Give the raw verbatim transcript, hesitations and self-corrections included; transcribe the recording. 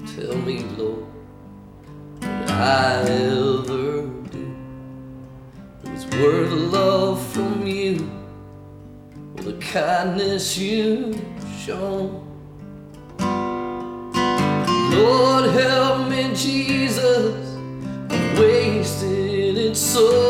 Tell me, Lord, what I ever do that was worth love from you, or the kindness you've shown. Lord, help me, Jesus, I've wasted it so